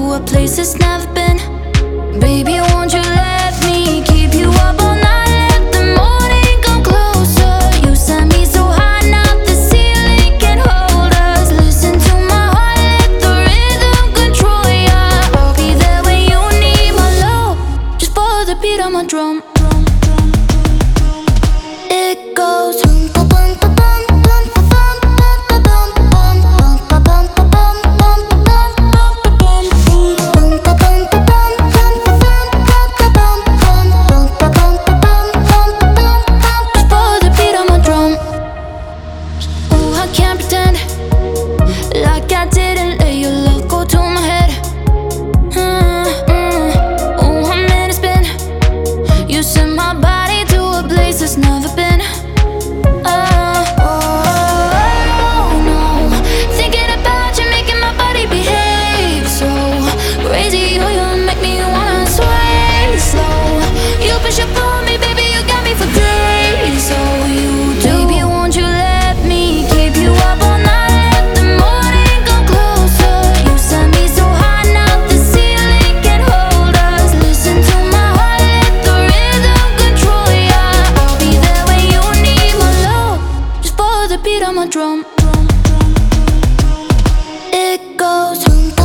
a place that's never been. Baby, won't you let me keep you up all night? Let the morning come closer. You set me so high, now the ceiling can't hold us. Listen to my heart, let the rhythm control ya. I'll be there when you need my love. Just follow the beat of my drum. It goes like I didn't let your love go to my head. Oh, I'm in a spin. You sent my body to a place that's never been. Oh no, thinking about you making my body behave so crazy. Oh, you make me wanna sway slow. You push up on me, baby, you got me for days. So you do. Baby, won't you let me keep you up all night? The beat on my drum. It goes